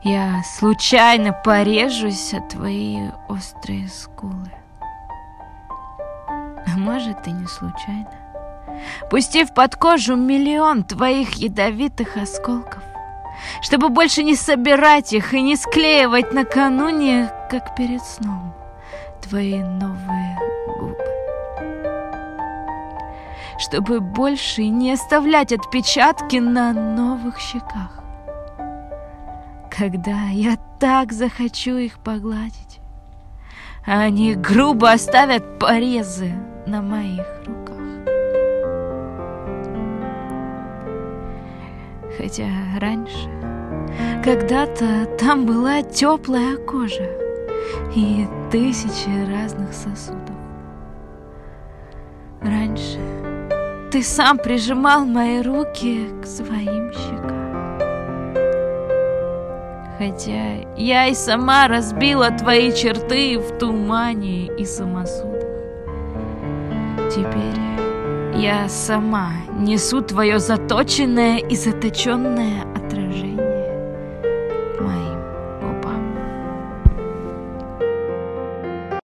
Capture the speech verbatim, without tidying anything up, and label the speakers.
Speaker 1: Я случайно порежусь о твои острые скулы. А может, и не случайно. Пустив под кожу миллион твоих ядовитых осколков, чтобы больше не собирать их и не склеивать накануне, как перед сном, твои новые губы. Чтобы больше не оставлять отпечатки на новых щеках. Когда я так захочу их погладить, они грубо оставят порезы на моих руках. Хотя раньше, когда-то там была теплая кожа и тысячи разных сосудов. Раньше ты сам прижимал мои руки к своим щекам. Хотя я и сама разбила твои черты в тумане и самосудах. Теперь я сама несу твое заточенное и заточенное